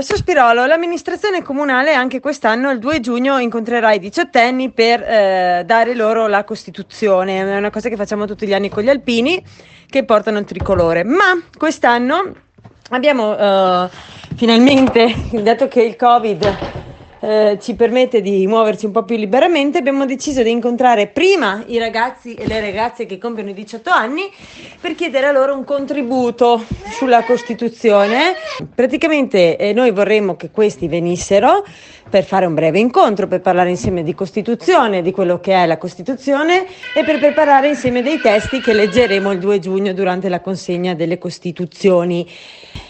Sospirolo, l'amministrazione comunale anche quest'anno il 2 giugno incontrerà i diciottenni per dare loro la Costituzione. È una cosa che facciamo tutti gli anni con gli alpini che portano il tricolore. Ma quest'anno abbiamo finalmente, dato che il Covid ci permette di muoverci un po' più liberamente, abbiamo deciso di incontrare prima i ragazzi e le ragazze che compiono i 18 anni per chiedere a loro un contributo sulla Costituzione. Praticamente noi vorremmo che questi venissero per fare un breve incontro, per parlare insieme di Costituzione, di quello che è la Costituzione e per preparare insieme dei testi che leggeremo il 2 giugno durante la consegna delle Costituzioni.